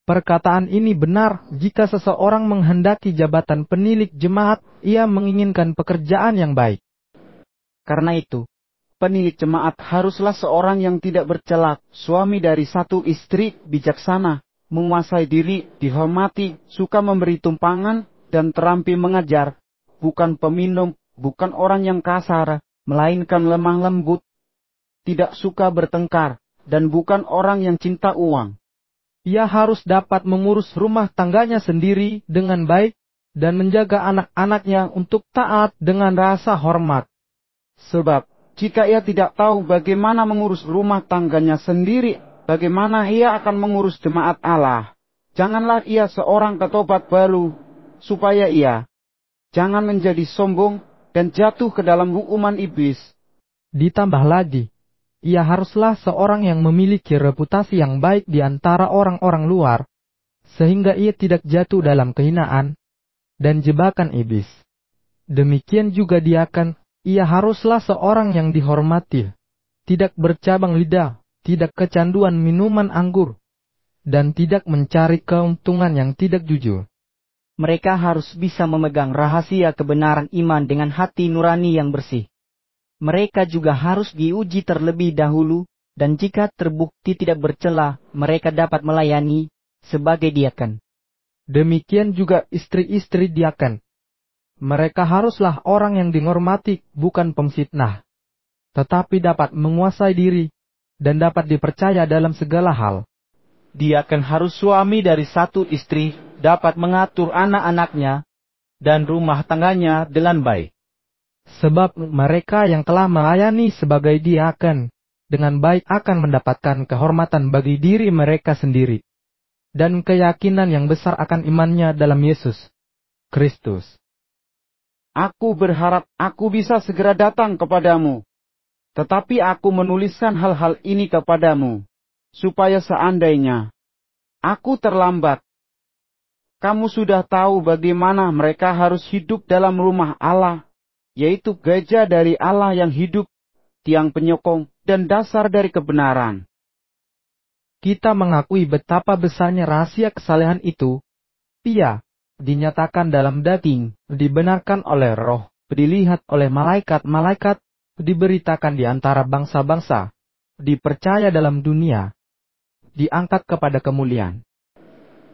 Perkataan ini benar jika seseorang menghendaki jabatan penilik jemaat, ia menginginkan pekerjaan yang baik. Karena itu, penilik jemaat haruslah seorang yang tidak bercela, suami dari satu istri, bijaksana, menguasai diri, dihormati, suka memberi tumpangan, dan terampil mengajar, bukan peminum, bukan orang yang kasar, melainkan lemah lembut, tidak suka bertengkar, dan bukan orang yang cinta uang. Ia harus dapat mengurus rumah tangganya sendiri dengan baik, dan menjaga anak-anaknya untuk taat dengan rasa hormat. Sebab, jika ia tidak tahu bagaimana mengurus rumah tangganya sendiri, bagaimana ia akan mengurus jemaat Allah? Janganlah ia seorang ketobat baru, supaya ia jangan menjadi sombong dan jatuh ke dalam hukuman iblis. Ditambah lagi, ia haruslah seorang yang memiliki reputasi yang baik di antara orang-orang luar, sehingga ia tidak jatuh dalam kehinaan dan jebakan iblis. Demikian juga diakan, ia haruslah seorang yang dihormati, tidak bercabang lidah, tidak kecanduan minuman anggur, dan tidak mencari keuntungan yang tidak jujur. Mereka harus bisa memegang rahasia kebenaran iman dengan hati nurani yang bersih. Mereka juga harus diuji terlebih dahulu, dan jika terbukti tidak bercela, mereka dapat melayani sebagai diaken. Demikian juga istri-istri diaken. Mereka haruslah orang yang dihormati, bukan pemfitnah, tetapi dapat menguasai diri, dan dapat dipercaya dalam segala hal. Diaken harus suami dari satu istri, dapat mengatur anak-anaknya, dan rumah tangganya dengan baik. Sebab mereka yang telah melayani sebagai diaken, dengan baik akan mendapatkan kehormatan bagi diri mereka sendiri, dan keyakinan yang besar akan imannya dalam Yesus Kristus. Aku berharap aku bisa segera datang kepadamu. Tetapi aku menuliskan hal-hal ini kepadamu, supaya seandainya aku terlambat, kamu sudah tahu bagaimana mereka harus hidup dalam rumah Allah, yaitu gereja dari Allah yang hidup, tiang penyokong, dan dasar dari kebenaran. Kita mengakui betapa besarnya rahasia kesalehan itu. Ia dinyatakan dalam daging, dibenarkan oleh Roh, dilihat oleh malaikat-malaikat, diberitakan di antara bangsa-bangsa, dipercaya dalam dunia, diangkat kepada kemuliaan.